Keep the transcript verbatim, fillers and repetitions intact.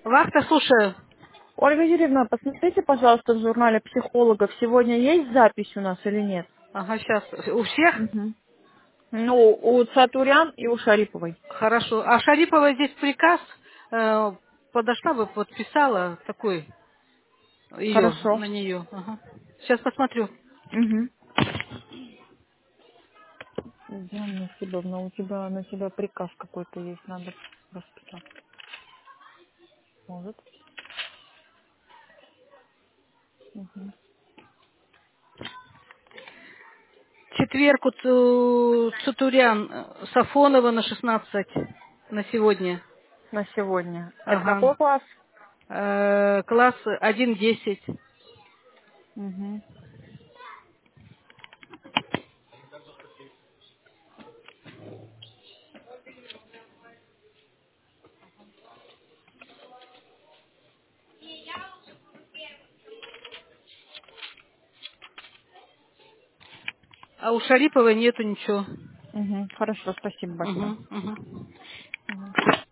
Вахта, слушаю. Ольга Юрьевна, посмотрите, пожалуйста, в журнале психологов, сегодня есть запись у нас или нет? Ага, сейчас. У всех? Мгм. Ну, у Цатурян и у Шариповой. Хорошо. А Шарипова здесь приказ э, подошла бы, подписала такой ее, Хорошо. на нее. Ага. Сейчас посмотрю. Угу. Диана Насибовна, у тебя на тебя приказ какой-то есть, надо расписать. Может? Угу. Четверг у Цу- Цутурян, э, Сафонова на шестнадцать на сегодня. На сегодня. Это Ага. какой класс? Э, класс один десять. Угу. А у Шариповой нету ничего. Угу. Хорошо, спасибо большое. Угу, угу. Мгм.